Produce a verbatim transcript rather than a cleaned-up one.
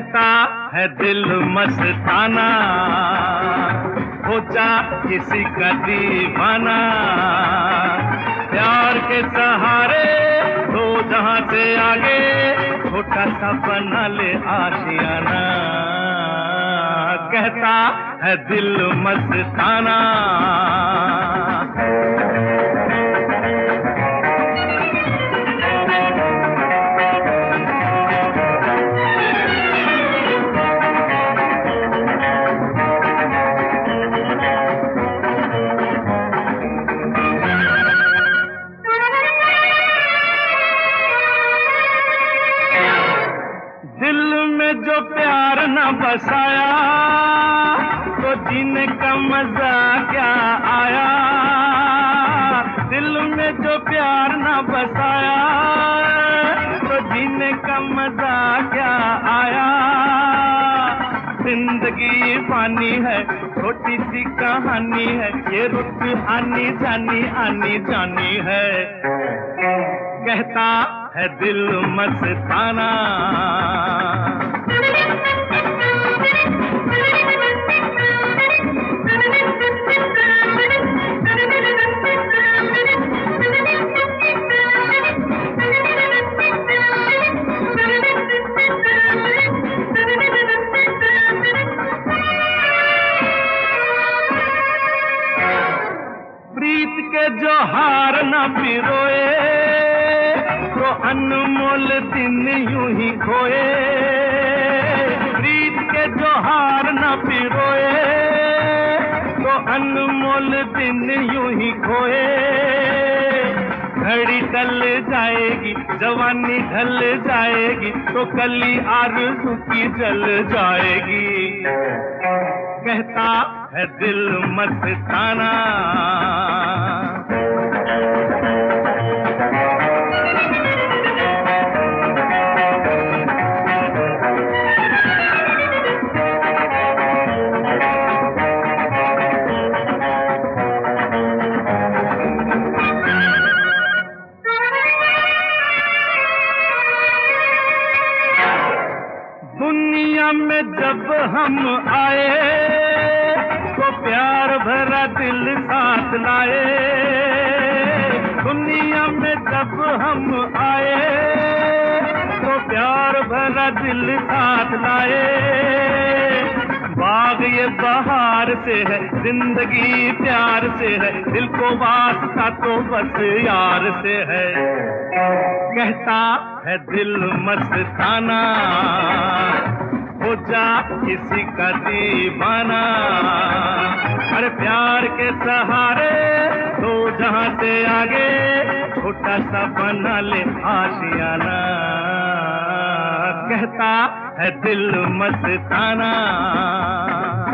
कहता है दिल मस्ताना, हो जा किसी का दीवाना। प्यार के सहारे दो जहां से आगे, छोटा सा बना ले आशियाना। कहता है दिल मस्ताना। दिल में जो प्यार न बसाया, तो जीने का मजा क्या आया। दिल में जो प्यार न बसाया, तो जीने का मजा क्या आया। जिंदगी पानी है, छोटी सी कहानी है, ये रुत आनी जानी आनी जानी है। कहता है दिल मस्ताना। प्रीत के जो हार न पिरोए, तो अनमोल दिन यूं ही खोए। प्रीत के जो हार न पिरोए, तो अनमोल दिन यूं ही खोए। घड़ी टल जाएगी, जवानी ढल जाएगी, तो कली आरज़ू की जल जाएगी। कहता है दिल मस्ताना। दुनिया में जब हम आए, तो प्यार भरा दिल साथ लाए। दुनिया में जब हम आए, तो प्यार भरा दिल साथ लाए। बाग ये बहार से है, जिंदगी प्यार से है, दिल को वास्ता तो बस यार से है। कहता है दिल मस्ताना, हो जा किसी का दीवाना। अरे प्यार के सहारे तो जहां से आगे, छोटा सा बना ले आशियाना। कहता है दिल मस्ताना।